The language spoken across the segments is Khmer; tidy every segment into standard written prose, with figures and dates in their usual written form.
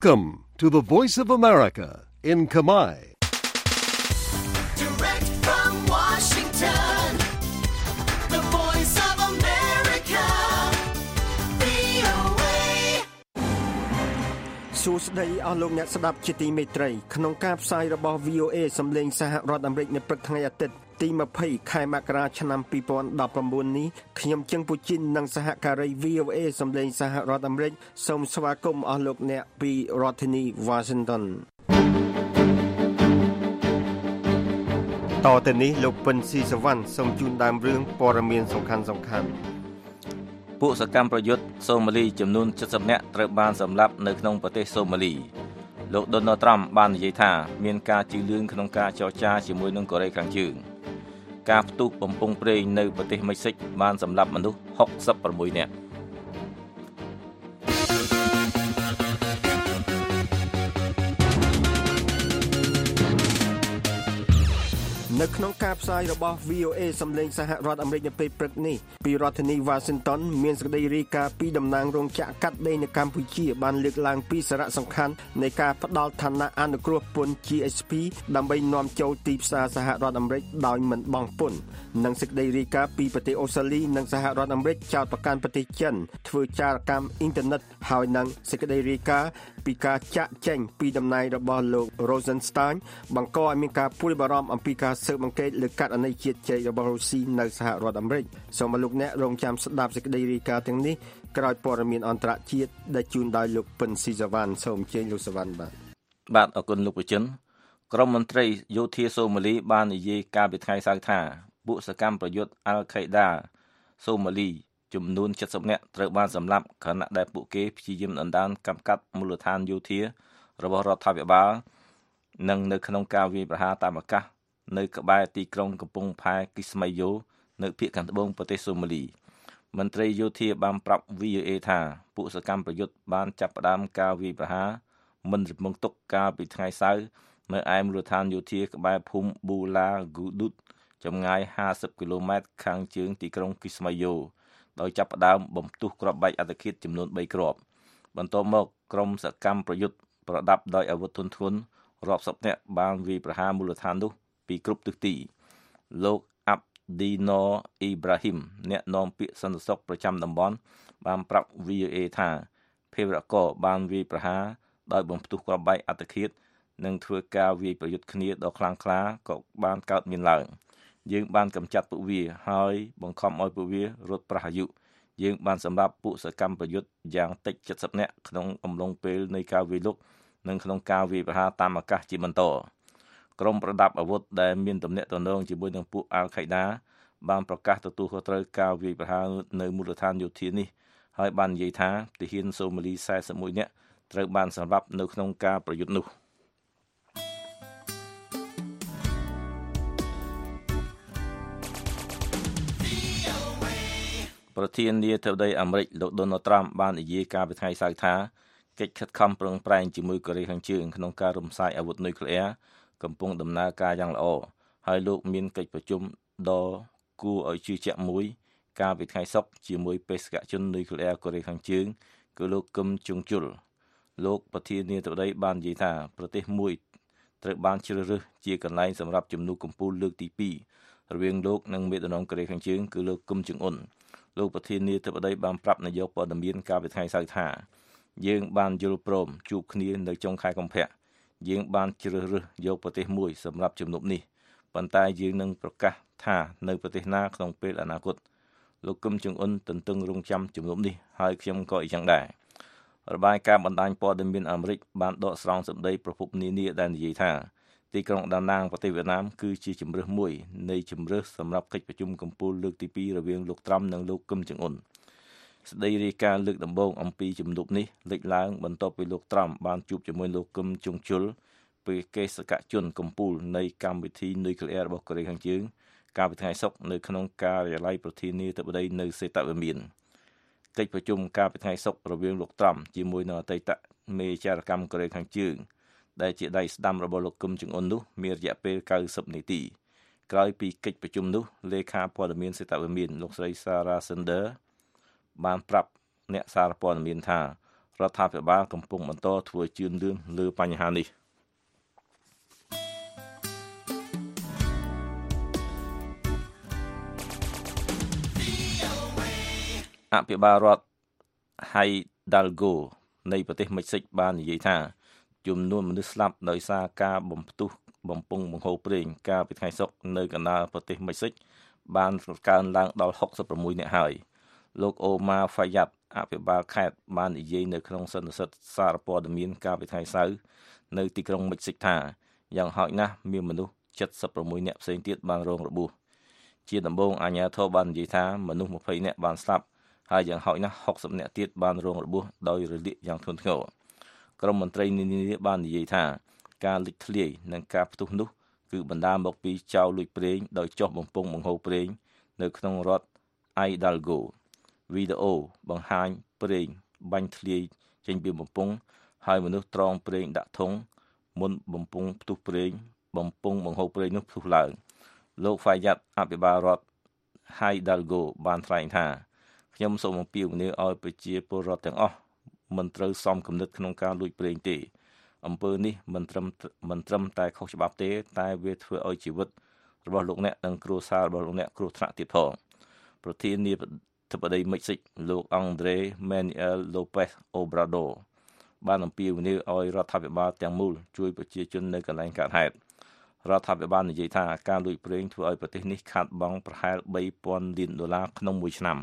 Welcome to the Voice of America in Khmer. Direct from Washington, the Voice of America, VOA. សួស្តីអស់លោកអ្នកស្ដាប់ជាទីមេត្រីក្នុងការផ្សាយរបស់ VOA សម្លេងសហរដ្ឋអាមេរិកនៅព្រឹកថ្ងៃអាទិត្យទី20ខែមករាឆ្នាំ2019នេះខ្ញុំជឹងពូជីននិងសហការី VOA សម្លេងសហរដ្ឋអាមេរិកសូមស្វាគមន៍អស់លោកអ្នកពីរដ្ឋធានី Washington តទៅនេះលោកពិនស៊ីសវណ្ណសូមជូនដើមរឿងព័ត៌មានសំខាន់ពួកសកម្មប្រយុទ្ធសូម៉ាលីចំនួន70នាក់ត្រូវបានសម្លាប់នៅក្នុងប្រទេសសូម៉ាលីលោក Donald Trump បាននិយាយថាមានការជឿនលឿនក្នុងការចរចាជាមួយនឹងកូរ៉េខាងជើងការផ្ទុះបំពង់ប្រេងនៅប្រទេសមិចស៊ិកបានសម្លាប់មនុស្ស66នាក់នៅក្នុងការផ្សាយរបស់ VOA សម្លេងសហរដ្ឋអាមេរិកនៅពេលព្រឹកនេះពីរដ្ឋធានី Washington មានសេចក្តីរាយការណ៍ពីតំណាងរោងចក្រកាត់ដេរនៅកម្ពុជាបានលើកឡើងពីសារៈសំខាន់នៃការផ្ដល់ឋានៈអនុគ្រោះពន្ធ GSP ដើម្បីនាំចូលទីផ្សារសហរដ្ឋអាមេរិកដោយមិនបង់ពន្ធនិងសេចក្តីរាយការណ៍ពីប្រទេសអូស្ត្រាលីនិងសហរដ្ឋអាមេរិកចោទប្រកាន់ប្រទេសចិនធ្វើចារកម្មអ៊ីនធឺណិតហើយនិងសេចក្តីរាយការណ៍ពីការចាក់ចែងពីតំណែងរបស់លោក Rosenstein បង្កឲ្យមានការព្រួយបារម្ភអំពីការស៊ើបអង្កេតលើករណីជាតិចែករបស់រុស្ស៊ីនៅសហរដ្ឋអាមេរិកសូមលោកអ្នករងចាំស្ដាប់សេចក្តីរាយការណ៍ទាំងនេះក្រោយព័ត៌មានអន្តរជាតិដែលជូនដោយលោកពិនស៊ីសវណ្ណសូមអញ្ជើញលោកសវណ្ណបាទអរគុណលោកប្រជិនក្រុមមន្ត្រីយោធាសូម៉ាលីបាននិយាយកាលពីថ្ងៃសៅរ៍ថាពួកសកម្មប្រយុទ្ធអាល់ខេដាសូម៉ាលីចំនួន70នាក់ត្រូវបានសម្លាប់ខណៈដែលពួកគេព្យាយាមដណ្ដើមកម្មកាត់មូលដ្ឋានយោធារបស់រដ្ឋាភិបាលនិងនៅក្នុងការវាយប្រហារតាមអាកាសនៅក្បែរទីក្រុងកំពង់ផែគីស្ម៉ៃយ៉ូនៅភាគខាងត្បូងប្រទេសសូម៉ាលីមន្ត្រីយោធាបានប្រាប់ VOA ថាពួកសកម្មប្រយុទ្ធបានចាប់ផ្ដើមការវាយប្រហារមិនរំពឹងទុកកាលពីថ្ងៃសៅរ៍នៅឯមូលដ្ឋានយោធាក្បែរភូមិប៊ូឡាហ្គូឌុតចម្ងាយ50គីឡូម៉ែត្រខាងជើងទីក្រុងគីស្ម៉ៃយ៉ូដោយចាប់ផ្ដើមបំផ្ទុះគ្រាប់បែកអត្តឃាតចំនួន3គ្រាប់បន្ទាប់មកក្រុមសកម្មប្រយុទ្ធប្រដាប់ដោយអាវុធធុនធ្ងន់រាប់សិបនាក់បានវាយប្រហារមូលដ្ឋាននោះពីគ្រប់ទិសទីលោកអាប់ឌីណូអ៊ីប្រាហ៊ីមអ្នកនាំពាក្យសន្តិសុខប្រចាំតំបន់បានប្រាប់ VOA ថាភេរវករបានវាយប្រហារដោយបំផ្ទុះគ្រាប់បែកអត្តឃាតនិងធ្វើការវាយប្រយុទ្ធគ្នាដ៏ខ្លាំងក្លាក៏បានកើតមានឡើងយើងបានកម្ចាត់ពួកវាហើយបង្ខំឲ្យពួកវារត់ប្រះអាយុយើងបានសម្លាប់ពួកសកម្មប្រយុទ្ធយ៉ាងតិច70នាក់ក្នុងអំឡុងពេលនៃការវាយលុកនិងក្នុងការវាយប្រហារតាមអាកាសជាបន្តក្រុមប្រដាប់អាវុធដែលមានទំនាក់ទំនងជាមួយនឹងពួកអាល់ខេដាបានប្រកាសទទួលខុសត្រូវការវាយប្រហារនៅមូលដ្ឋានយោធានេះហើយបាននិយាយថាទាហានសូម៉ាលី41នាក់ត្រូវបានសម្លាប់នៅក្នុងការប្រយុទ្ធនោះប្រធានាធិបតីអាមេរិកលោក Donald Trump បាននិយាយកាលពីថ្ងៃសៅរ៍ថាកិច្ចខិតខំប្រឹងប្រែងជាមួយកូរ៉េខាងជើងក្នុងការរំសាយអាវុធនុយក្លេអ៊ែរកំពុងដំណើរការយ៉ាងល្អហើយលោកមានកិច្ចប្រជុំដ៏គួរឲ្យជឿជាក់មួយកាលពីថ្ងៃសុក្រជាមួយបេសកជននុយក្លេអ៊ែរកូរ៉េខាងជើងគឺលោកគឹមជុងជុលលោកប្រធានាធិបតីបាននិយាយថាប្រទេសមួយត្រូវបានជ្រើសរើសជាកន្លែងសម្រាប់ជំនួបកំពូលលើកទី2រវាងលោកនិងមេដឹកនាំកូរ៉េខាងជើងគឺលោកគឹមចុងអ៊ុនលោកប្រធានាធិបតីបានប្រាប់នាយកព័ត៌មានកាលពីថ្ងៃសៅរ៍ថាយើងបានយល់ព្រមជួបគ្នានៅចុងខែកុម្ភៈយើងបានជ្រើសរើសយកប្រទេសមួយសម្រាប់ជំនួបនេះប៉ុន្តែយើងនឹងប្រកាសថានៅប្រទេសណាក្នុងពេលអនាគតលោកគឹមចុងអ៊ុនទន្ទឹងរង់ចាំជំនួបនេះហើយខ្ញុំក៏អ៊ីចឹងដែររបាយការណ៍បណ្ដាញព័ត៌មានអាមេរិកបានដកស្រង់សម្ដីប្រភពនានាដែលនិយាយថាទីក្រុងដាណាងប្រទេសវៀតណាមគឺជាជម្រើសមួយនៃជម្រើសសម្រាប់កិច្ចប្រជុំកំពូលលើកទី2រវាងលោកត្រាំនិងលោកគឹមចុងអ៊ុនស្ដីរាយការណ៍លើកដំបូងអំពីជំនួបនេះលេចឡើងបន្ទាប់ពីលោកត្រាំបានជួបជាមួយលោកគឹមចុងជុលពីកេសកជនកំពូលនៃកម្មវិធីនុយក្លេអ៊ែររបស់កូរ៉េខាងជើងកាលពីថ្ងៃសុក្រនៅក្នុងការិយាល័យប្រធានាធិបតីនៅសេតវិមានកិច្ចប្រជុំកាលពីថ្ងៃសុក្ររវាងលោកត្រាំជាមួយនឹងអតីតមេចារកម្មកូរ៉េខាងជើងដែលជាដៃស្ដាំរបស់លោកគឹមចុងអ៊ុននោះមានរយៈពេល90នាទីក្រោយពីកិច្ចប្រជុំនោះលេខាព័ត៌មានសេតវិមានលោកស្រី Sarah Sanders បានប្រាប់អ្នកសារព័ត៌មានថាររដ្ឋាភិបាលកំពុងបន្តធ្វើជឿនលឿនលើបញ្ហានេះអភិបាលរដ្ឋ Hidalgo នៃប្រទេសមិចស៊ិកបាននិយាយថាចំនួនមនុស្សស្លាប់ដោយសារការបំផ្ទុះបំពង់បង្ហូរប្រេងកាលពីថ្ងៃសុក្រនៅកណ្ដាលប្រទេសមិចស៊ិកបានកើនឡើងដល់66នាក់ហើយលោកអូម៉ាហ្វាយ៉ាត់អភិបាលខេត្តបាននិយាយនៅក្នុងសន្និសីទសារព័ត៌មានកាលពីថ្ងៃសៅរ៍នៅទីក្រុងមិចស៊ិកថាយ៉ាងហោចណាស់មានមនុស្ស76នាក់ផ្សេងទៀតបានរងរបួសជាដំបូងអាជ្ញាធរបាននិយាយថាមនុស្ស20នាក់បានស្លាប់ហើយយ៉ាងហោចណាស់60នាក់ទៀតបានរងរបួសដោយរលាកយ៉ាងធ្ងន់ធ្ងរក្រុមមន្ត្រីនានាបាននិយាយថាការលិចធ្លាយនិងការផ្ទុះនោះគឺបណ្ដាលមកពីចៅលួចប្រេងដោយចោះបំពង់បង្ហូរប្រេងនៅក្នុងរដ្ឋ Hidalgo វីដេអូបង្ហាញប្រេងបាញ់ធ្លាយចេញពីបំពង់ហើយមនុស្សត្រងប្រេងដាក់ធុងមុនបំពង់ផ្ទុះប្រេងបំពង់បង្ហូរប្រេងនោះផ្ទុះឡើងលោកហ្វាយ៉ាត់អភិបាលរដ្ឋ Hidalgo បានថ្លែងថាខ្ញុំសូមអំពាវនាវឲ្យប្រជាពលរដ្ឋទាំងអស់មិនត្រូវសំគំនិតក្នុងការលួចប្រេងទេអំពើនេះមិនត្រឹមតែខុសច្បាប់ទេតែវាធ្វើឲ្យជីវិតរបស់លោកអ្នកនិងគ្រួសាររបស់លោកអ្នកគ្រោះថ្នាក់ទៀតផងប្រធានាធិបតីមិចស៊ិកលោកអង់ដ្រេម៉ែនីអែលឡូប៉េសអូប្រាដូបានអំពាវនាវឲ្យរដ្ឋាភិបាលទាំងមូលជួយប្រជាជននៅកន្លែងកើតហេតុរដ្ឋាភិបាលនិយាយថាការលួចប្រេងធ្វើឲ្យប្រទេសនេះខាតបង់ប្រហែល$3,000 លានក្នុងមួយឆ្នាំ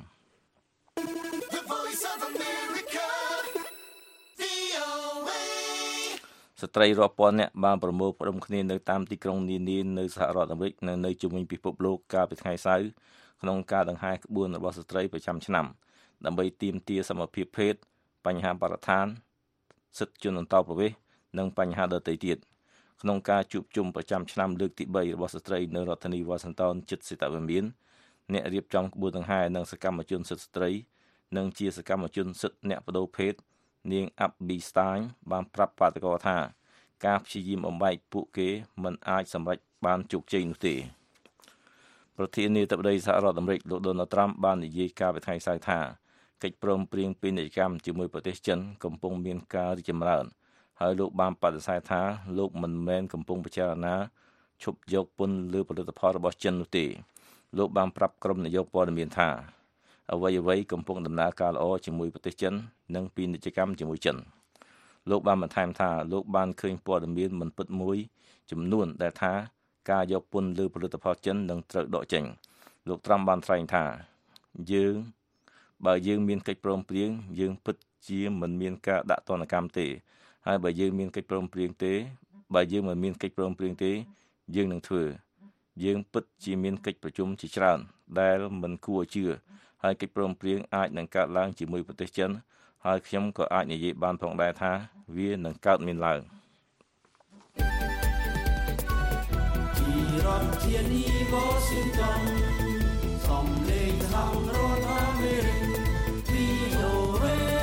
ស្ត្រីរាប់ពាន់នាក់បានប្រមូលផ្ដុំគ្នានៅតាមទីក្រុងនានានៅសហរដ្ឋអាមេរិកនិងនៅជុំវិញពិភពលោកកាលពីថ្ងៃសៅរ៍ក្នុងការដង្ហែក្បួនរបស់ស្ត្រីប្រចាំឆ្នាំដើម្បីទាមទារសមភាពភេទបញ្ហាបរិស្ថានសិទ្ធិជនអន្តោប្រវេសន៍និងបញ្ហាដទៃទៀតក្នុងការជួបជុំប្រចាំឆ្នាំលើកទី3របស់ស្ត្រីនៅរដ្ឋធានី Washington ជិតសេតវិមានអ្នករៀបចំក្បួនដង្ហែនិងសកម្មជនសិទ្ធិស្ត្រីនិងជាសកម្មជនសិទ្ធិអ្នកបដូរភេទនាងអាប់ប៊ីស្តាញបានប្រាប់បាតកោថាការព្យាយាមបំបែកពួកគេមិនអាចសម្រេចបានជោគជ័យនោះទេប្រធានាធិបតីសហរដ្ឋអាមេរិកលោក Donald Trump បាននិយាយកាលពីថ្ងៃសៅរ៍ថាកិច្ចព្រមព្រៀងពាណិជ្ជកម្មជាមួយប្រទេសចិនកំពុងមានការរីកចម្រើនហើយលោកបានបដិសេធថាលោកមិនមែនកំពុងពិចារណាឈប់យកពន្ធលើផលិតផលរបស់ចិននោះទេលោកបានប្រាប់ក្រុមនាយកព័ត៌មានថាអ្វីៗកំពុងដំណើរការល្អជាមួយប្រទេសចិននិងពាណិជ្ជកម្មជាមួយចិនលោកបានបន្ថែមថាលោកបានឃើញព័ត៌មានមិនពិតមួយចំនួនដែលថាការយកពន្ធលើផលិតផលចិននឹងត្រូវដកចេញលោកត្រាំបានថ្លែងថាបើយើងមានកិច្ចព្រមព្រៀងយើងពិតជាមិនមានការដាក់ទណ្ឌកម្មទេហើយបើយើងមានកិច្ចព្រមព្រៀងទេបើយើងមិនមានកិច្ចព្រមព្រៀងទេយើងនឹងធ្វើយើងពិតជាមានកិច្ចប្រជុំជាច្រើនដែលមិនគួរជឿហើយកិច្ចព្រមព្រៀងអាចនឹងកើតឡើងជាមួយប្រទេសចិនហើយខ្ញុំក៏អាចនិយាយបានផងដែរថាវានឹងកើតមានឡើងពីរដ្ឋធានី Washington សំឡេងសហរដ្ឋអាមេរិក VOA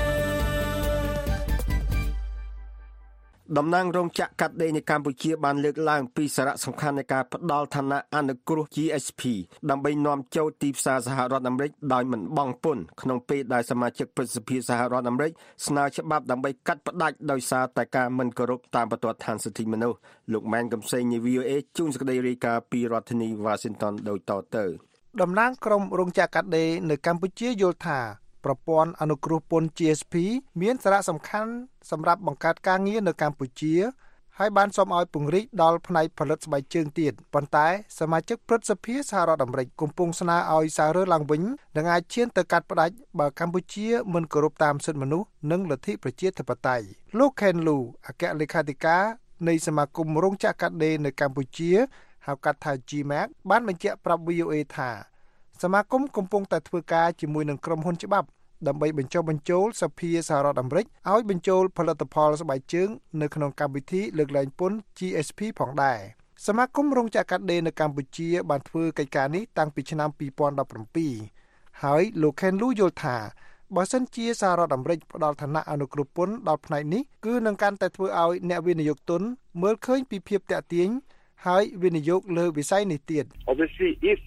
តំណាងរោងចក្រកាត់ដេរនៅកម្ពុជាបានលើកឡើងពីសារៈសំខាន់នៃការផ្ដល់ឋានៈអនុគ្រោះ GSP ដើម្បីនាំចូលទីផ្សារសហរដ្ឋអាមេរិកដោយមិនបង់ពន្ធក្នុងពេលដែលសមាជិកព្រឹទ្ធសភាសហរដ្ឋអាមេរិកស្នើច្បាប់ដើម្បីកាត់ផ្តាច់ដោយសារតែការមិនគោរពតាមបទដ្ឋានសិទ្ធិមនុស្សលោកម៉ែនកំសែងនៃ VOA ជួនសេចក្តីរាយការណ៍ពីរដ្ឋធានី Washington ដោយតទៅតំណាងក្រុមរោងចក្រកាត់ដេរនៅកម្ពុជាយល់ថាប្រព័ន្ធអនុគ្រោះពន្ធ GSP មានសារៈសំខាន់សម្រាប់បង្កើតការងារនៅកម្ពុជាហើយបានសូមឲ្យពង្រីកដល់ផ្នែកផលិតស្បែកជើងទៀតប៉ុន្តែសមាជិកព្រឹទ្ធសភាសហរដ្ឋអាមេរិកកំពុងស្នើឲ្យសាររើឡើងវិញនឹងអាចឈានទៅកាត់ផ្តាច់បើកម្ពុជាមិនគោរពតាមសិទ្ធិមនុស្សនិងលទ្ធិប្រជាធិបតេយ្យលោក Ken Lu អគ្គលេខាធិការនៃសមាគមរោងចក្រកាត់ដេរនៅកម្ពុជាហៅកាត់ថា GMAC បានបញ្ជាក់ប្រាប់ VOA ថាសមាគមកំពុងតែធ្វើការជាមួយនឹងក្រុមហ៊ុនច្បាប់ដើម្បីបញ្ចុះបញ្ចូលសភាសហរដ្ឋអាមេរិកឲ្យបញ្ចូលផលិតផលស្បែកជើងនៅក្នុងកម្មវិធីលើកលែងពន្ធ GSP ផងដែរសមាគមរោងចក្រកាត់ដេរនៅកម្ពុជាបានធ្វើកិច្ចការនេះតាំងពីឆ្នាំ2017ហើយលោក Ken Lu យល់ថាបើសិនជាសហរដ្ឋអាមេរិកផ្ដល់ឋានៈអនុគ្រោះពន្ធដល់ផ្នែកនេះគឺនឹងកាន់តែធ្វើឲ្យអ្នកវិនិយោគទុនមើលឃើញពីភាពតាក់ទាញហើយវិនិយោគលើវិស័យនេះទៀត Obviously if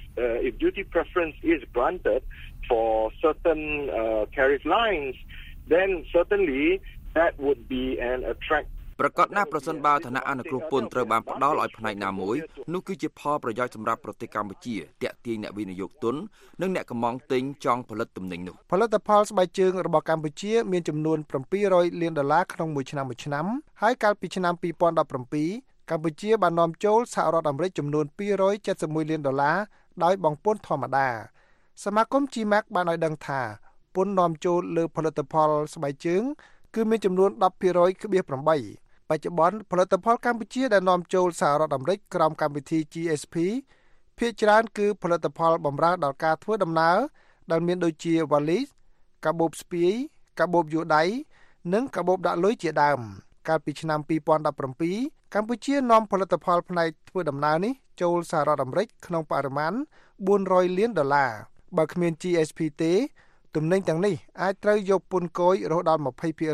duty preference is granted for certain tariff lines then certainly that would be an attract ប្រកាសណាប្រសិនបើឋានៈអនុគ្រោះពន្ធត្រូវបានផ្ដល់ឲ្យផ្នែកណាមួយនោះគឺជាផលប្រយោជន៍សម្រាប់ប្រទេសកម្ពុជាទាក់ទាញអ្នកវិនិយោគទុននិងអ្នកកម្មង់ទិញចង់ផលិតទំនិញនោះផលិតផលស្បែកជើងរបស់កម្ពុជាមានចំនួន$700លានក្នុងមួយឆ្នាំហើយកាលពីឆ្នាំ2017កម្ពុជាបាននាំចូលសហរដ្ឋអាមេរិកចំនួន$271លានដោយបង់ពន្ធធម្មតាសមាគម GMAC បានឲ្យដឹងថាពន្ធនាំចូលលើផលិតផលស្បែកជើងគឺមានចំនួន 10.8% បច្ចុប្បន្នផលិតផលកម្ពុជាដែលនាំចូលសហរដ្ឋអាមេរិកក្រោមកម្មវិធី GSP ភាគច្រើនគឺផលិតផលបម្រើដល់ការធ្វើដំណើរដែលមានដូចជាវ៉ាលីសកាបូបស្ពាយកាបូបយួរដៃនិងកាបូបដាក់លុយជាដើមកាលពីឆ្នាំ2017កម្ពុជានាំផលិតផលផ្នែកធ្វើដំណើរនេះចូលសហរដ្ឋអាមេរិកក្នុងបរិមាណ$400លានបើគ្មាន GSP ទេទំនិញទាំងនេះអាចត្រូវយកពន្ធគយរហូតដល់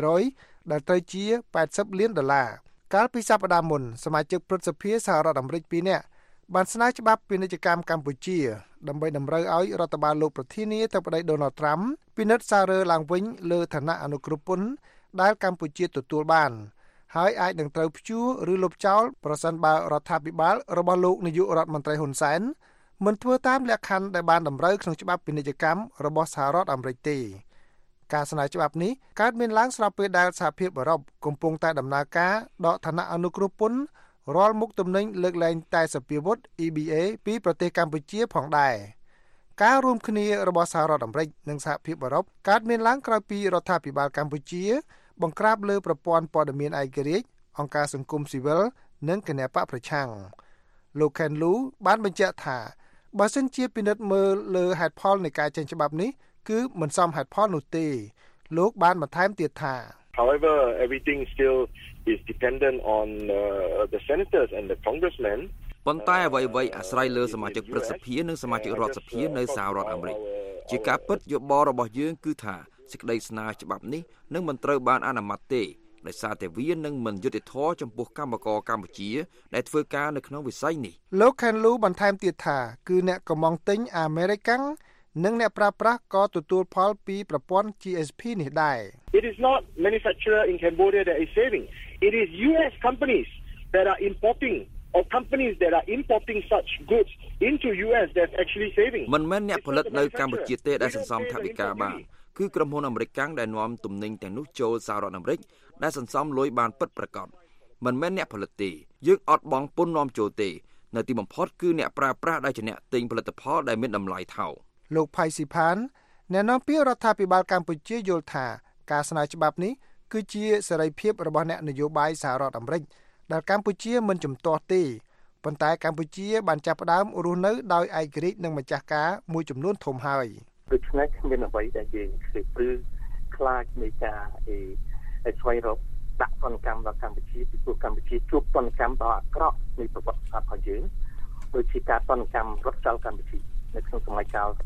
20% ដែលត្រូវជា$80លានកាលពីសប្តាហ៍មុនសមាជិកព្រឹទ្ធសភាសហរដ្ឋអាមេរិក2នាក់បានស្នើច្បាប់ពាណិជ្ជកម្មកម្ពុជាដើម្បីតម្រូវឲ្យរដ្ឋបាលលោកប្រធានាធិបតី Donald Trump ពិនិត្យសាររើឡើងវិញលើឋានៈអនុគ្រោះពន្ធដែលកម្ពុជាទទួលបានហើយអាចនឹងត្រូវព្យួរឬលុបចោលប្រសិនបើរដ្ឋាភិបាលរបស់លោកនាយករដ្ឋមន្ត្រីហ៊ុនសែនមិនធ្វើតាមលក្ខខណ្ឌដែលបានតម្រូវក្នុងច្បាប់ពាណិជ្ជកម្មរបស់សហរដ្ឋអាមេរិកទេការស្នើច្បាប់នេះកើតមានឡើងស្របពេលដែលសហភាពអឺរ៉ុបកំពុងតែដំណើរការដកឋានៈអនុគ្រោះពន្ធរាល់មុខទំនិញលើកលែងតែសព្វាវុធ EBA ពីប្រទេសកម្ពុជាផងដែរការរួមគ្នារបស់សហរដ្ឋអាមេរិកនិងសហភាពអឺរ៉ុបកើតមានឡើងក្រោយពីរដ្ឋាភិបាលកម្ពុជាបង្ក្រាបលើប្រព័ន្ធព័ត៌មានឯករាជ្យអង្គការសង្គមស៊ីវិលនិងគណបកប្រឆាំងលោក Ken Liu បានបញ្ជាក់ថាបើសិនជាពិនិត្យមើលលើហេតុផលនៃការចេញច្បាប់នេះគឺមិនសមហេតុផលនោះទេលោកបានបន្ថែមទៀតថា However, everything still is dependent on the senators and the congressmen. ប៉ុន្តែអ្វីៗអាស្រ័យលើសមាជិកព្រឹទ្ធសភានិងសមាជិករដ្ឋសភានៅសហរដ្ឋអាមេរិកជាការពិតយោបល់របស់យើងគឺថាសេចក្តីស្នើច្បាប់នេះនឹងមិនត្រូវបានអនុម័តទេដោយសារតែវានឹងមិនយុត្តិធម៌ចំពោះកម្មករកម្ពុជាដែលធ្វើការនៅក្នុងវិស័យនេះលោក Ken Liu បន្ថែមទៀតថាគឺអ្នកកម្មង់ទិញអាមេរិកនិងអ្នកប្រើប្រាស់ក៏ទទួលផលពីប្រព័ន្ធ GSP នេះដែរ It is not manufacturer in Cambodia that is saving. It is US companies that are importing or companies that are importing such goods into US that's actually saving. មិនមែនអ្នកផលិតនៅកម្ពុជាទេដែលសន្សំថវិកាបានគឺក្រុមហ៊ុនអាមេរិកដែលនាំទំនិញទាំងនោះចូលសហរដ្ឋអាមេរិកដែលសន្សំលុយបានពិតប្រាកដមិនមែនអ្នកផលិតទេយើងអត់បង់ពន្ធនាំចូលទេនៅទីបំផុតគឺអ្នកប្រើប្រាស់ដែលជាអ្នកទិញផលិតផលដែលមានតម្លៃថោកលោកផៃស៊ីផានអ្នកនាំពាក្យរដ្ឋាភិបាលកម្ពុជាយល់ថាការស្នើច្បាប់នេះគឺជាសេរីភាពរបស់អ្នកនយោបាយសហរដ្ឋអាមេរិកដែលកម្ពុជាមិនជំទាស់ទេប៉ុន្តែកម្ពុជាបានចាប់ផ្ដើមរស់នៅដោយឯករាជ្យនិងម្ចាស់ការមួយចំនួនធំហើយដូច្នេះគ្មានអ្វីដែលយើងធ្វើព្រឺខ្លាចនៃការស្វែងរកដាក់ទណ្ឌកម្មដល់កម្ពុជាពីព្រោះកម្ពុជាជួបទណ្ឌកម្មដ៏អាក្រក់នៃប្រវត្តិសាស្ត្ររបស់យើងដូចជាការទណ្ឌកម្មរត់ចោលកម្ពុជានៅក្នុងសម័យកាល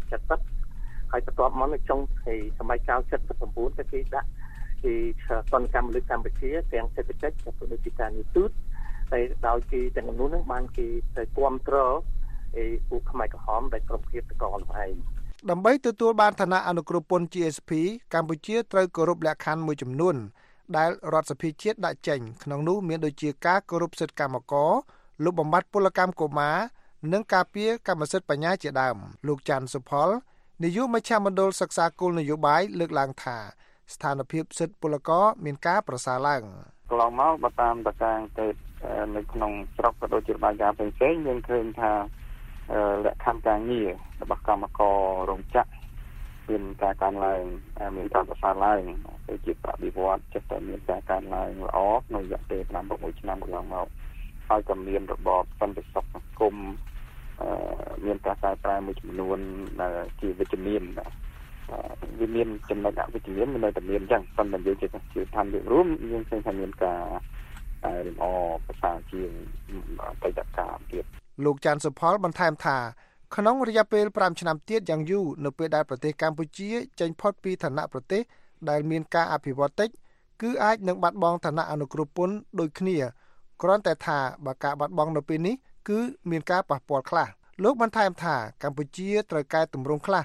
70ហើយបន្ទាប់មកនៅចុងសម័យកាល79ទៅគេដាក់ទណ្ឌកម្មលើកម្ពុជាទាំងសេដ្ឋកិច្ចក៏ដូចជាការនីតិតែដោយគេទាំងនោះនឹងបានគេទៅគ្រប់គ្រងពួកខ្មែរក្រហមដែលក្រុមភាពតកលឯងដើម្បីទទួលបានឋានៈអនុគ្រោះពន្ធ GSP កម្ពុជាត្រូវគោរពលក្ខខណ្ឌមួយចំនួនដែលរដ្ឋសភាជាតិដាក់ចេញក្នុងនោះមានដូចជាការគោរពសិទ្ធិកម្មករលុបបំបាត់ពលកម្មកុមារនិងការពារកម្មសិទ្ធិបញ្ញាជាដើមលោកច័ន្ទសុផលនាយកមជ្ឈមណ្ឌលសិក្សាគោលនយោបាយលើកឡើងថាស្ថានភាពសិទ្ធិពលករមានការប្រសើរឡើងកន្លងមកបើតាមតកាងទៅនៅក្នុងស្រុកក៏ដូចជាបាយការផ្សេងៗយើងឃើញថាលក្ខខណ្ឌការងាររបស់កម្មកររោងចក្រមានការកើនឡើងមានការប្រសើរឡើងដូចជាប្រតិវត្តចិត្តតែមានការកើនឡើងល្អនៅរយៈពេល5-6ឆ្នាំកន្លងមកហើយក៏មានរបបសន្តិសុខសង្គមមានការកែប្រែមួយចំនួនជាវិជ្ជមានវាមានចំណុចអវិជ្ជមាននៅតែមានអញ្ចឹងប៉ុន្តែយើងជាឋានភាពរួមយើងឃើញថាមានការរំអប្រសើរជាងអតីតកាលទៀតលោកច័ន្ទសុផលបន្ថែមថាក្នុងរយៈពេល5ឆ្នាំទៀតយ៉ាងយូរនៅពេលដែលប្រទេសកម្ពុជាចេញផុតពីឋានៈប្រទេសដែលមានការអភិវឌ្ឍតិចគឺអាចនឹងបាត់បង់ឋានៈអនុគ្រោះពន្ធដូចគ្នាគ្រាន់តែថាបើការបាត់បង់នៅពេលនេះគឺមានការប៉ះពាល់ខ្លះលោកបន្ថែមថាកម្ពុជាត្រូវកែតម្រង់ខ្លះ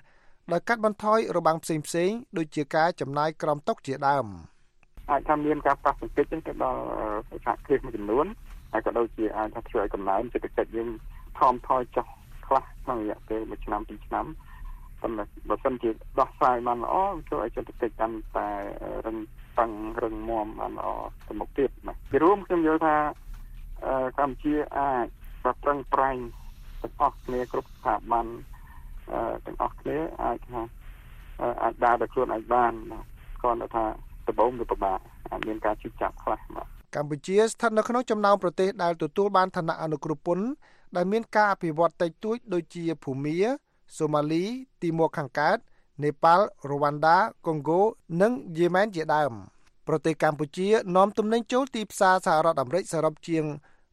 ដោយកាត់បន្ថយរបាំងផ្សេងៗដូចជាការចំណាយក្រំតុកជាដើមអាចថាមានការប៉ះទង្គិចទៅដល់សហគ្រាសមួយចំនួនហើយក៏ដូចជាអាចថាធ្វើឲ្យកំណើនសេដ្ឋកិច្ចយើងថមថយចុះខ្លះក្នុងរយៈពេល1ឆ្នាំ2ឆ្នាំប៉ុន្តែបើសិនជាដោះស្រាយបានល្អជួយឲ្យសេដ្ឋកិច្ចកាន់តែរឹងប៉ឹងរឹងមាំបានល្អទៅមុខទៀតណាពីរួមខ្ញុំយល់ថាកម្ពុជាអាចប្រឹងប្រែងទាំងអស់គ្នាគ្រប់ស្ថាប័នទាំងអស់គ្នាអាចដើរទៅខ្លួនឯងបានគ្រាន់តែថាដំបូងវាពិបាកអាចមានការជិះចាប់ខ្លះបាទកម្ពុជាស្ថិតនៅក្នុងចំណោមប្រទេសដែលទទួលបានឋានៈអនុគ្រោះពន្ធដែលមានការអភិវឌ្ឍតិចតួចដូចជាភូមា សូម៉ាលី ទីម៉ូខាងកើត នេប៉ាល់ រវ៉ាន់ដា កុងហ្គោ និងយេម៉ែនជាដើមប្រទេសកម្ពុជានាំទំនិញចូលទីផ្សារសហរដ្ឋអាមេរិកសរុបជាង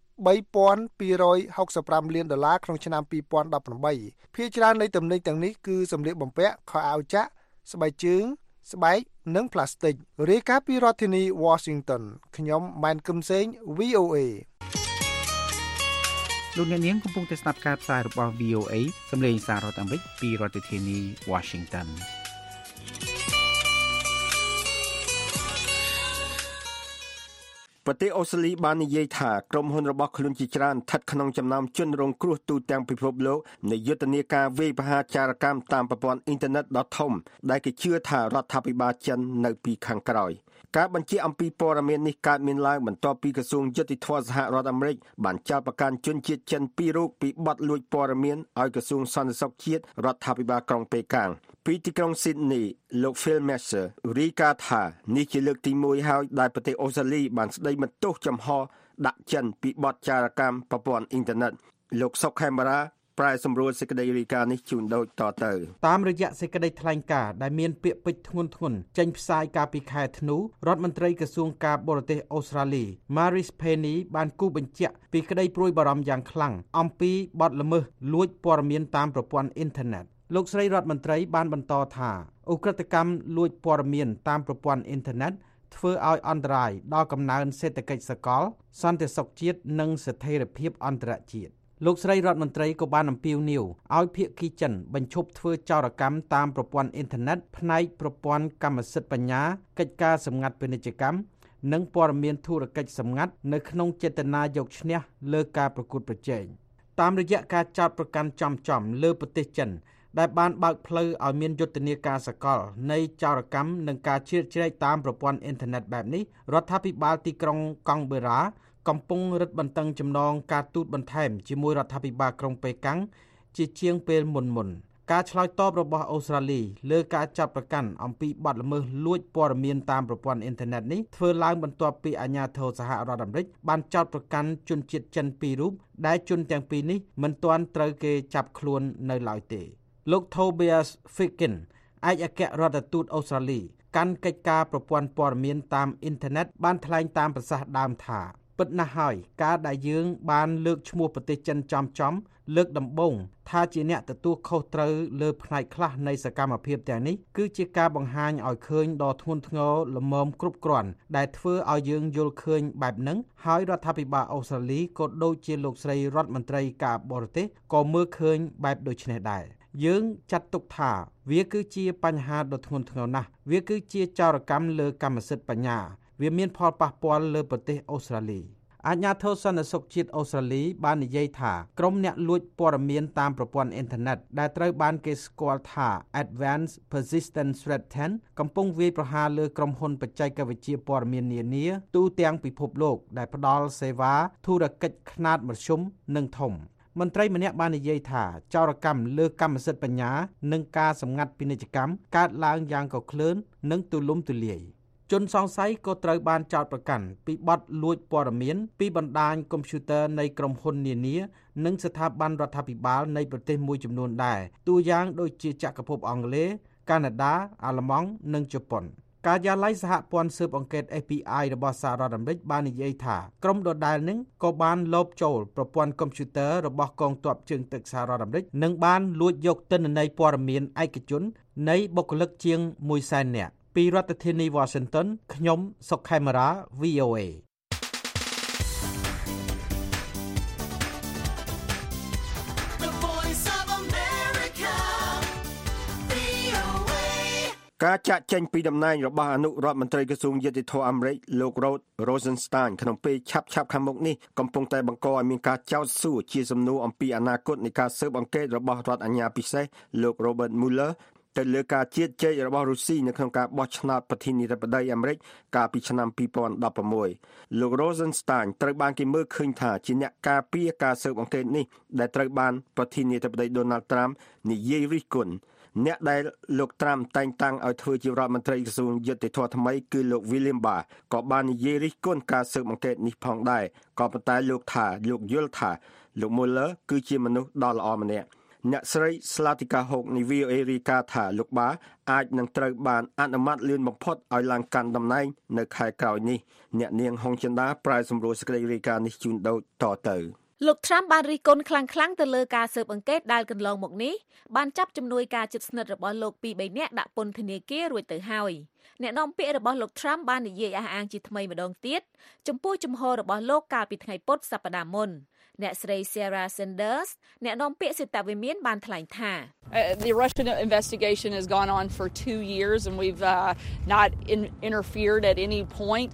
$3,265 លានក្នុងឆ្នាំ2018ភាគច្រើននៃទំនិញទាំងនេះគឺសម្លៀកបំពាក់ខោអាវចាក់ស្បែកជើងស្បែកនិងផ្លាស្ទិករាយការណ៍ពីរដ្ឋធានី Washington ខ្ញុំម៉ែនគឹមសេង VOA លោកអ្នកនាងកំពុងតែស្ដាប់ការផ្សាយរបស់ VOA សម្លេងសាររដ្ឋអាមេរិកពីរដ្ឋធានី Washington ប្រទេសអូស្ត្រាលីបាននិយាយថាក្រុមហ៊ុនរបស់ខ្លួនជាច្រើនស្ថិតក្នុងចំណោមជនរងគ្រោះទូទាំងពិភពលោកនៃយុទ្ធនាការវាយប្រហារចារកម្មតាមប្រព័ន្ធអ៊ីនធឺណិតដ៏ធំដែលគេជឿថារដ្ឋាភិបាលចិននៅពីខាងក្រោយការបញ្ជាអំពីព័ត៌មាននេះកើតមានឡើងបន្ទាប់ពីក្រសួងយុតិធម៌សហរដ្ឋអាមេរិកបានចោទប្រកាន់ជនជាតិចិន2រូបពីបទលួចព័ត៌មានឲ្យក្រសួងសន្តិសុខជាតិរដ្ឋាភិបាលក្រុងប៉េកាំងពីទីក្រុង Sydney លោក Phil Mercer រីកាថានេះជាលើកទី1ហើយដែលប្រទេសអូស្ត្រាលីបានស្ដីបន្ទោសចំហដាក់ចិនពីបទចារកម្មប្រព័ន្ធអ៊ីនធឺណិតលោកសុកខេមរាប្រែសម្រួលសេចក្តីរាយការណ៍នេះជូនដូចតទៅតាមរយៈសេចក្តីថ្លែងការណ៍ដែលមានពាក្យពេចន៍ធ្ងន់ធ្ងរចេញផ្សាយកាលពីខែធ្នូរដ្ឋមន្ត្រីក្រសួងការបរទេសអូស្ត្រាលី Marise Payne បានគូបញ្ជាក់ពីក្តីព្រួយបារម្ភយ៉ាងខ្លាំងអំពីបទល្មើសលួចព័ត៌មានតាមប្រព័ន្ធអ៊ីនធឺណិតលោកស្រីរដ្ឋមន្ត្រីបានបន្តថាឧក្រិដ្ឋកម្មលួចព័ត៌មានតាមប្រព័ន្ធអ៊ីនធឺណិតធ្វើឲ្យអន្តរាយដល់កំណើនសេដ្ឋកិច្ចសកលសន្តិសុខជាតិនិងស្ថិរភាពអន្តរជាតិលោកស្រីរដ្ឋមន្ត្រីក៏បានអំពាវនាវឲ្យភាគីចិនបញ្ឈប់ធ្វើចោរកម្មតាមប្រព័ន្ធអ៊ីនធឺណិតផ្នែកប្រព័ន្ធកម្មសិទ្ធិបញ្ញាកិច្ចការសម្ងាត់ពាណិជ្ជកម្មនិងព័ត៌មានធុរកិច្ចសម្ងាត់នៅក្នុងចេតនាយកឈ្នះលើការប្រកួតប្រជែងតាមរយៈការចោទប្រកាន់ចំលើប្រទេសចិនដែលបានបើកផ្លូវឲ្យមានយុទ្ធនាការសកលនៃចោរកម្មនិងការជ្រៀតជ្រែកតាមប្រព័ន្ធអ៊ីនធឺណិតបែបនេះរដ្ឋាភិបាលទីក្រុងកង់បេរ៉ាកំពុងរឹតបន្តឹងចំណងការទូតបន្ថែមជាមួយរដ្ឋាភិបាលក្រុងប៉េកាំងជាជាងពេលមុនការឆ្លើយតបរបស់អូស្ត្រាលីលើការចាប់ប្រកាន់អំពីបទល្មើសលួចព័ត៌មានតាមប្រព័ន្ធអ៊ីនធឺណិតនេះធ្វើឡើងបន្ទាប់ពីអាជ្ញាធរសហរដ្ឋអាមេរិកបានចោទប្រកាន់ជនជាតិចិន2រូបដែលជនទាំងពីរនេះមិនទាន់ត្រូវគេចាប់ខ្លួននៅឡើយទេលោក Tobias Ficken ឯកអគ្គរដ្ឋទូតអូស្ត្រាលីកាន់កិច្ចការប្រព័ន្ធព័ត៌មានតាមអ៊ីនធឺណិតបានថ្លែងតាមប្រសាសន៍ដើមថាពិតណាស់ហើយការដែលយើងបានលើកឈ្មោះប្រទេសចិនចំលើកដំបូងថាជាអ្នកទទួលខុសត្រូវលើផ្នែកខ្លះនៃសកម្មភាពទាំងនេះគឺជាការបង្ហាញឲ្យឃើញដ៏ធ្ងន់ធ្ងរល្មមគ្រប់គ្រាន់ដែលធ្វើឲ្យយើងយល់ឃើញបែបហ្នឹងហើយរដ្ឋាភិបាលអូស្ត្រាលីក៏ដូចជាលោកស្រីរដ្ឋមន្ត្រីការបរទេសក៏មើលឃើញបែបដូចនេះដែរយើងចាត់ទុកថាវាគឺជាបញ្ហាដ៏ធ្ងន់ធ្ងរណាស់វាគឺជាចោរកម្មលើកម្មសិទ្ធិបញ្ញាវាមានផលប៉ះពាល់លើប្រទេសអូស្ត្រាលីអាជ្ញាធរសន្តិសុខជាតិអូស្ត្រាលីបាននិយាយថាក្រុមអ្នកលួចព័ត៌មានតាមប្រព័ន្ធអ៊ីនធឺណិតដែលត្រូវបានគេស្គាល់ថា Advanced Persistent Threat 10 កំពុងវាយប្រហារលើក្រុមហ៊ុនបច្ចេកវិទ្យាព័ត៌មាននានាទូទាំងពិភពលោកដែលផ្ដល់សេវាធុរកិច្ចខ្នាតមធ្យមនិងធំមន្ត្រីម្នាក់បាននិយាយថាចោរកម្មលើកម្មសិទ្ធិបញ្ញានិងការសម្ងាត់ពាណិជ្ជកម្មកើតឡើងយ៉ាងកក្លឿននិងទូលំទូលាយជនសង្ស័យក៏ត្រូវបានចោទប្រកាន់ពីបទលួចព័ត៌មានពីបណ្ដាញកុំព្យូទ័រនៃក្រុមហ៊ុននានានិងស្ថាប័នរដ្ឋាភិបាលនៃប្រទេសមួយចំនួនដែរទូយ៉ាងដូចជាចក្រភពអង់គ្លេសកាណាដាអាល្លឺម៉ង់និងជប៉ុនការិយាល័យសហព័ន្ធស៊ើបអង្កេត FBI របស់សហរដ្ឋអាមេរិកបាននិយាយថាក្រុមដដែលនេះក៏បានលបចូលប្រព័ន្ធកុំព្យូទ័ររបស់កងទ័ពជើងទឹកសហរដ្ឋអាមេរិកនិងបានលួចយកទិន្នន័យព័ត៌មានឯកជននៃបុគ្គលិកជាង100,000 នាក់ពីរដ្ឋធានី Washington ខ្ញុំសុកខេមរា VOA The Voice of America VOA ការចាក់ចែងពីតំណែងរបស់អនុរដ្ឋមន្ត្រីក្រសួងយុតិធម៌អាមេរិកលោក Rod Rosenstein ក្នុងពេលឆាប់ខាងមុខនេះកំពុងតែបង្កឲ្យមានការចោទសួរជាសំណួរអំពីអនាគតនៃការស៊ើបអង្កេតរបស់រដ្ឋអាជ្ញាពិសេសលោក Robert Mueller ទៅលើការជៀសជែករបស់រុស្ស៊ីនៅក្នុងការបោះឆ្នោតប្រធានាធិបតីអាមេរិកកាលពីឆ្នាំ2016លោក Rosenstein ត្រូវបានគេមើលឃើញថាជាអ្នកការពារការស៊ើបអង្កេតនេះដែលត្រូវបានប្រធានាធិបតី Donald Trump និយាយរិះគន់អ្នកដែលលោក Trump តែងតាំងឲ្យធ្វើជារដ្ឋមន្ត្រីក្រសួងយុតិធម៌ថ្មីគឺលោក William Barr ក៏បាននិយាយរិះគន់ការស៊ើបអង្កេតនេះផងដែរក៏ប៉ុន្តែលោកយល់ថាលោក Mueller គឺជាមនុស្សដ៏ល្អម្នាក់អ្នកស្រី Slatika Hoke នៃ VOA រាយការណ៍ថាលោក Barr អាចនឹងត្រូវបានអនុម័តលឿនបំផុតឲ្យឡើងកាន់តំណែងនៅខែក្រោយនេះអ្នកនាងហុងចិន្តាប្រែសម្រួលសេចក្តីរាយការណ៍នេះជូនដូចតទៅលោក Trump បានរិះគន់ខ្លាំងៗទៅលើការស៊ើបអង្កេតដែលកន្លងមកនេះបានចាប់ជំនួយការជិតស្និទ្ធរបស់លោក2-3នាក់ដាក់ពន្ធនាគាររួចទៅហើយអ្នកនាំពាក្យរបស់លោក Trump បាននិយាយអះអាងជាថ្មីម្ដងទៀតចំពោះជំហររបស់លោកកាលពីថ្ងៃពុធសប្តាហ៍មុនអ្នកស្រី Sarah Sanders អ្នកនាំពាក្យសេតវិមានបានថ្លែងថា The Russian investigation has gone on for 2 years and we've not interfered at any point.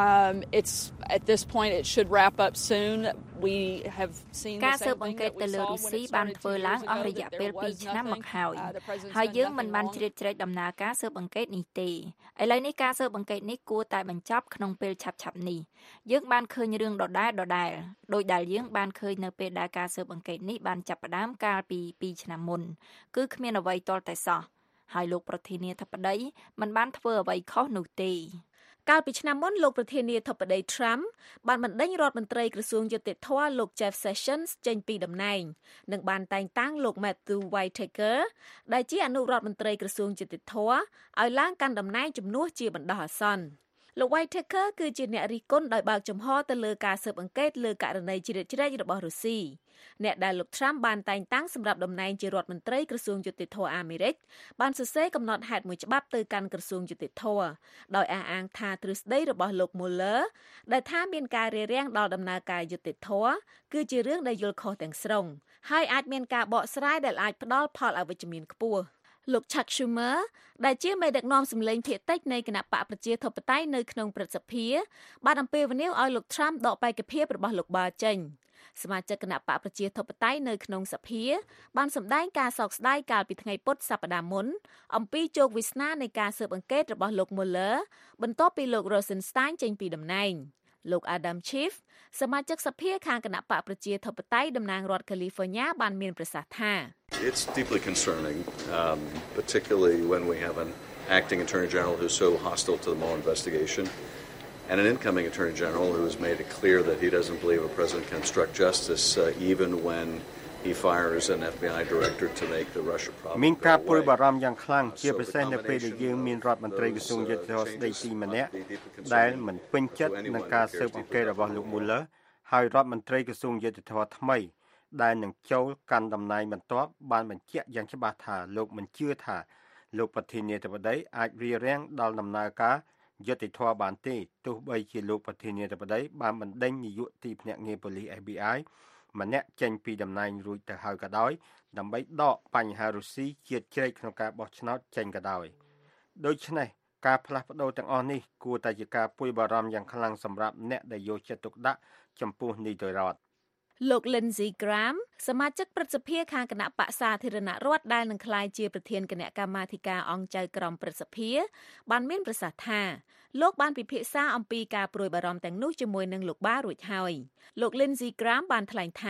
It's at this point it should wrap up soon. We have seen ការស៊ើបអង្កេតទៅលើរុស្ស៊ីបានធ្វើឡើងអស់រយៈពេល2ឆ្នាំមកហើយយើងមិនបានជ្រៀតជ្រែកដំណើរការស៊ើបអង្កេតនេះទេឥឡូវនេះការស៊ើបអង្កេតនេះគួរតែបញ្ចប់ក្នុងពេលឆាប់ៗនេះយើងបានឃើញរឿងដដែលដោយដែលយើងបានឃើញនៅពេលដែលការស៊ើបអង្កេតនេះបានចាប់ផ្ដើមកាលពី2ឆ្នាំមុនគឺគ្មានអ្វីទាល់តែសោះហើយលោកប្រធានាធិបតីមិនបានធ្វើអ្វីខុសនោះទេកាលពីឆ្នាំមុនលោកប្រធានាធិបតី Trump បានបណ្ដេញរដ្ឋមន្ត្រីក្រសួងយុតិធម៌លោក Jeff Sessions ចេញពីតំណែងនិងបានតែងតាំងលោក Matthew Whitaker ដែលជាអនុរដ្ឋមន្ត្រីក្រសួងយុតិធម៌ឲ្យឡើងកាន់តំណែងជំនួសជាបណ្ដោះអាសន្នលោក Whitaker គឺជាអ្នករិះគន់ដោយបើកចំហទៅលើការស៊ើបអង្កេតលើករណីជ្រៀតជ្រែករបស់រុស្ស៊ីអ្នកដែលលោក Trump បានតែងតាំងសម្រាប់តំណែងជារដ្ឋមន្ត្រីក្រសួងយុតិធម៌អាមេរិកបានសរសេរកំណត់ហេតុមួយច្បាប់ទៅកាន់ក្រសួងយុតិធម៌ដោយអះអាងថាទ្រឹស្ដីរបស់លោក Mueller ដែលថាមានការរារាំងដល់ដំណើរការយុតិធម៌គឺជារឿងដែលយល់ខុសទាំងស្រុងហើយអាចមានការបកស្រាយដែលអាចផ្ដល់ផលអវិជ្ជមានខ្ពស់លោក Chuck Schumer ដែលជាមេដឹកនាំសម្លេងភាគតិចនៃគណៈបកប្រជាធិបតេយ្យនៅក្នុងព្រឹទ្ធសភាបានអំពាវនាវឲ្យលោក Trump ដកបេក្ខភាពរបស់លោក Barr ចេញសមាជិកគណៈបកប្រជាធិបតេយ្យនៅក្នុងសភាបានសម្ដែងការសោកស្ដាយកាលពីថ្ងៃពុធសប្តាហ៍មុនអំពីជោគវាសនានៃការស៊ើបអង្កេតរបស់លោក Mueller បន្ទាប់ពីលោក Rosenstein ចេញពីតំណែងលោក Adam Schiff សមាជិកសភាខាងគណៈបកប្រជាធិបតេយ្យតំណាងរដ្ឋ California បានមានប្រសាសន៍ថា It's deeply concerning, particularly when we have an acting attorney general who's so hostile to the Mueller investigation and an incoming attorney general who has made it clear that he doesn't believe a president can obstruct justice even when he fires an FBI director to make the Russia problem. មានការព្រួយបារម្ភយ៉ាងខ្លាំងជាពិសេសនៅពេលដែលយើងមានរដ្ឋមន្ត្រីក្រសួងយុតិធម៌ស្ដីទីម្នាក់ដែលមិនពេញចិត្តនឹងការស៊ើបអង្កេតរបស់លោក Mueller ហើយរដ្ឋមន្ត្រីក្រសួងយុតិធម៌ថ្មីដែលនឹងចូលកាន់តំណែងបន្ទាប់បានបញ្ជាក់យ៉ាងច្បាស់ថាលោកមិនជឿថាលោកប្រធានាធិបតីអាចរារាំងដល់ដំណើរការយុតិធម៌បានទេទោះបីជាលោកប្រធានាធិបតីបានបណ្ដេញនាយកទីភ្នាក់ងារប៉ូលីស FBI ម្នាក់ចេញពីតំណែងរួចទៅហើយក៏ដោយដើម្បីដកបញ្ហារុស្ស៊ីជាតិជ្រែកក្នុងការបោះឆ្នោតចេញក៏ដោយដូច្នេះការផ្លាស់ប្ដូរទាំងអស់នេះគួរតែជាការព្រួយបារម្ភយ៉ាងខ្លាំងសម្រាប់អ្នកដែលយកចិត្តទុកដាក់ចំពោះនីតិរដ្ឋលោក Lindsey Graham សមាជិកព្រឹទ្ធសភាខាងគណៈបក្សសាធារណរដ្ឋដែលនឹងក្លាយជាប្រធានគណៈកម្មាធិការអង្គចៅក្រមព្រឹទ្ធសភាបានមានប្រសាសន៍ថាលោកបានពិភាក្សាអំពីការព្រួយបារម្ភទាំងនោះជាមួយនឹងលោក Barr រួចហើយលោក Lindsey Graham បានថ្លែងថា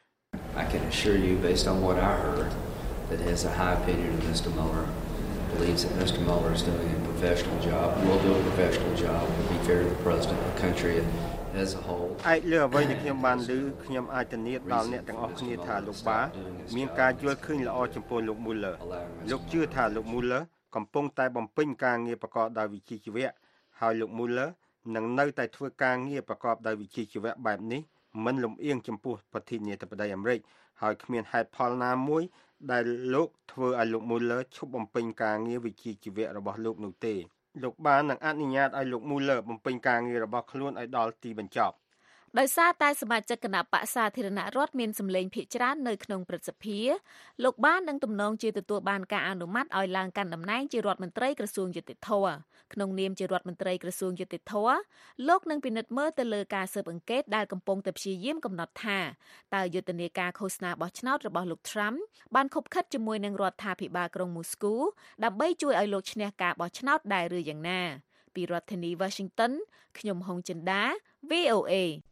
I can assure you based on what I heard that has a high opinion of Mr. Mueller believes that Mr. Mueller is doing a professional job will do a professional job will be fair to the president of the country as a whole ឯកលើអ្វីដែលខ្ញុំបានឮខ្ញុំអាចធានាដល់អ្នកទាំងអស់គ្នាថាលោក Barr មានការយល់ឃើញល្អចំពោះលោក Mueller លោកជឿថាលោក Mueller កំពុងតែបំពេញការងារប្រកបដោយវិជ្ជាជីវៈហើយលោក Mueller នឹងនៅតែធ្វើការងារប្រកបដោយវិជ្ជាជីវៈបែបនេះមិនលំអៀងចំពោះប្រធានាធិបតីអាមេរិកហើយគ្មានហេតុផលណាមួយដែលលោកធ្វើឲ្យលោក Mueller ឈប់បំពេញការងារវិជ្ជាជីវៈរបស់លោកនោះទេលោកបាននឹងអនុញ្ញាតឲ្យលោក Mueller បំពេញការងាររបស់ខ្លួនឲ្យដល់ទីបញ្ចប់ដោយសារតែសមាជិកគណៈបក្សសាធារណរដ្ឋមានសម្លេងភាគច្រើននៅក្នុងព្រឹទ្ធសភាលោកបាននឹងទំនងជាទទួលបានការអនុម័តឲ្យឡើងកាន់តំណែងជារដ្ឋមន្ត្រីក្រសួងយុតិធម៌ក្នុងនាមជារដ្ឋមន្ត្រីក្រសួងយុតិធម៌លោកនឹងពិនិត្យមើលទៅលើការស៊ើបអង្កេតដែលកំពុងតែព្យាយាមកំណត់ថាតើយុទ្ធនាការឃោសនាបោះឆ្នោតរបស់លោក Trump បានខុបខិតជាមួយនឹងរដ្ឋាភិបាលក្រុងមូស្គូដើម្បីជួយឲ្យលោកឈ្នះការបោះឆ្នោតដែរឬយ៉ាងណាពីរដ្ឋធានី Washington ខ្ញុំហុងចិន្តា VOA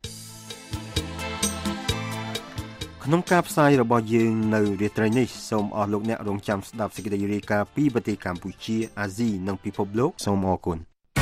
ក្នុងការផ្សាយរបស់យើងនៅរាត្រីនេះសូមអរលោកអ្នករងចាំស្ដាប់សេចក្តីរាយការណ៍ពីប្រទេសកម្ពុជាអាស៊ីនិងពិភពលោកសូមអរគុណ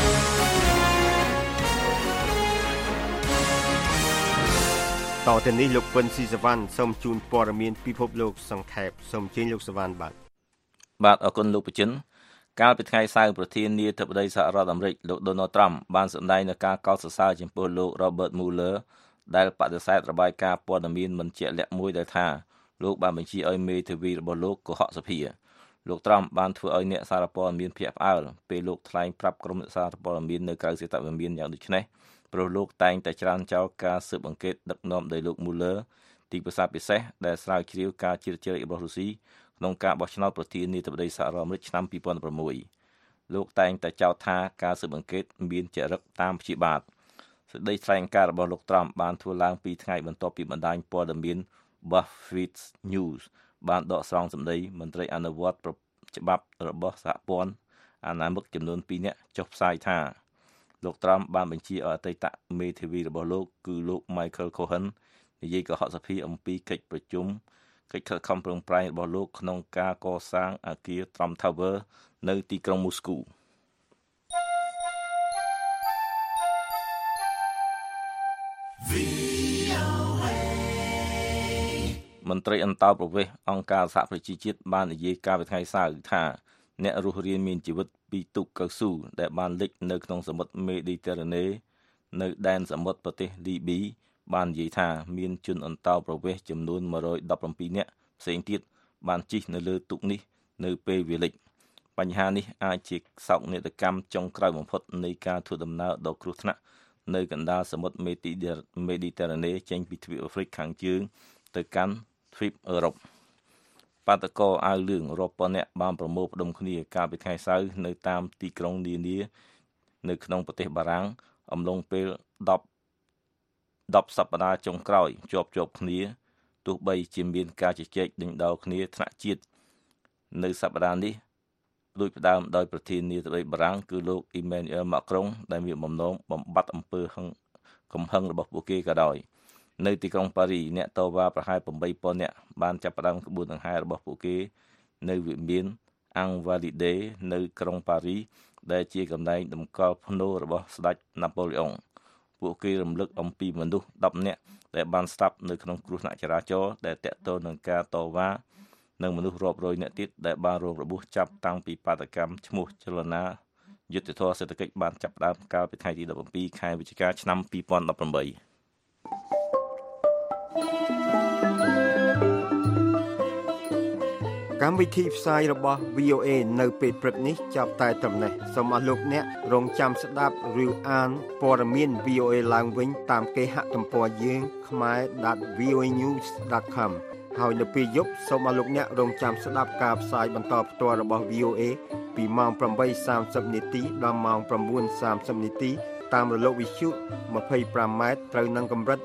តទៅនេះលោកពិនស៊ីសវណ្ណសូមជូនព័ត៌មានពិភពលោកសង្ខេបសូមជើញលោកសវណ្ណបាទអរគុណលោកប្រជិនកាលពីថ្ងៃសៅរ៍ប្រធានាធិបតីសហរដ្ឋអាមេរិកលោក Donald Trump បានសម្ដែងនូវការកោតសរសើរចំពោះលោក Robert Mueller ដែលបដិសេធរបាយការណ៍ព័ត៌មានមិនជាក់លាក់មួយដែលថាលោកបានបញ្ជាឲ្យមេធាវីរបស់លោកកុហកសភាលោក Trump បានធ្វើឲ្យអ្នកសារព័ត៌មានភ្ញាក់ផ្អើលពេលលោកថ្លែងប្រាប់ក្រុមអ្នកសារព័ត៌មាននៅក្រៅសេតវិមានយ៉ាងដូចនេះព្រោះលោកតែងតែច្រានចោលការស៊ើបអង្កេតដឹកនាំដោយលោក Mueller ទីប្រសាទពិសេសដែលស្រាវជ្រាវការជ្រៀតជ្រែករបស់រុស្ស៊ីក្នុងការបោះឆ្នោតប្រធានាធិបតីសហរដ្ឋអាមេរិកឆ្នាំ2016លោកតែងតែចោទថាការស៊ើបអង្កេតមានចរិតតាមព្យាបាទសេចក្តីថ្លែងការណ៍របស់លោក Trump បានធ្វើឡើង2ថ្ងៃបន្ទាប់ពីបណ្ដាញព័ត៌មាន Buzzfeed News បានដកស្រង់សម្ដីមន្ត្រីអនុវត្តច្បាប់របស់សហព័ន្ធអាណាមិកចំនួន2នាក់ចុះផ្សាយថាលោក Trump បានបញ្ជាឲ្យអតីតមេធាវីរបស់លោកគឺលោក Michael Cohen និយាយកុហកសភាអំពីកិច្ចប្រជុំកិច្ចខិតខំប្រឹងប្រែងរបស់លោកក្នុងការកសាងអគារ Trump Tower នៅទីក្រុងមូស្គូមន្ត្រីអន្តោប្រវេសន៍អង្គការសហប្រជាជាតិបាននិយាយកាលពីថ្ងៃសៅរ៍ថាអ្នករស់រានមានជីវិតពីទូកកៅស៊ូដែលបានលិចនៅក្នុងសមុទ្រមេឌីទែរ៉ាណេនៅដែនសមុទ្រប្រទេសលីប៊ីបាននិយាយថាមានជនអន្តោប្រវេសន៍ចំនួន117នាក់ផ្សេងទៀតបានជិះនៅលើទូកនេះនៅពេលវាលិចបញ្ហានេះអាចជាសោកនាដកម្មចុងក្រោយបំផុតនៃការធ្វើដំណើរដ៏គ្រោះថ្នាក់នៅកណ្ដាលសមុទ្រមេឌីទែរ៉ាណេចេញពីទ្វីបអាហ្វ្រិកខាងជើងទៅកាន់ទ្វីបអឺរ៉ុបបាតុករអាវលឿងរាប់ពាន់នាក់បានប្រមូលផ្ដុំគ្នាកាលពីថ្ងៃសៅរ៍នៅតាមទីក្រុងនានានៅក្នុងប្រទេសបារាំងអំឡុងពេល10សប្តាហ៍ចុងក្រោយជាប់គ្នាទោះបីជាមានការជជែកដេញដោលគ្នាថ្នាក់ជាតិនៅសប្តាហ៍នេះដោយផ្ដើមដោយប្រធានាធិបតីបារាំងគឺលោក Emmanuel Macron ដែលមានបំណងបំបត្តិអំពើកំហឹងរបស់ពួកគេក៏ដោយនៅទីក្រុងប៉ារីអ្នកតវ៉ាប្រហែល 8,000 នាក់បានចាប់ផ្ដើមក្បួនដង្ហែរបស់ពួកគេនៅវិមានអង្គវ៉ាលីដេនៅក្រុងប៉ារីដែលជាកន្លែងតម្កល់ភ្នូររបស់ស្ដេចណាប៉ូឡេអុងពួកគេរំលឹកអំពីមនុស្ស10នាក់ដែលបានស្លាប់នៅក្នុងគ្រោះថ្នាក់ចរាចរណ៍ដែលតាក់ទងនឹងការតវ៉ានិងមនុស្សរាប់រយនាក់ទៀតដែលបានរងរបួសចាប់តាំងពីបាតកម្មឈ្មោះចលនាយុទ្ធធម៌សេដ្ឋកិច្ចបានចាប់ផ្ដើមកាលពីថ្ងៃទី17ខែវិច្ឆិកាឆ្នាំ2018 កម្មវិធីផ្សាយរបស់ VOA នៅពេលព្រឹកនេះចាប់តែត្រឹមនេះសូមអស់លោកអ្នករងចាំស្ដាប់ឬអានព័ត៌មាន VOA ឡើងវិញតាមគេហទំព័រយើង khmer.voanews.com ហើយនៅពេលយប់សូមអស់លោកអ្នករងចាំស្ដាប់ការផ្សាយបន្តផ្ទាល់របស់ VOA ពីម៉ោង 8:30 នាទីដល់ម៉ោង 9:30 នាទីតាមរលកវិទ្យុ 25m ត្រូវនឹងកម្រិត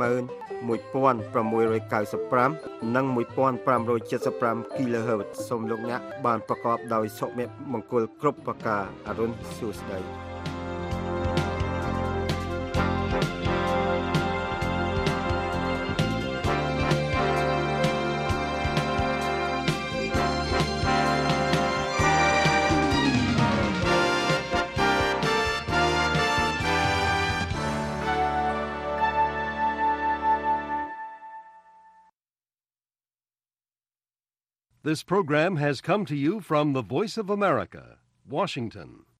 11695 និង 1575 kHz សូមលោកអ្នកបានប្រកបដោយសុភមង្គលគ្រប់ប្រការអរុនសួស្តី This program has come to you from the Voice of America, Washington.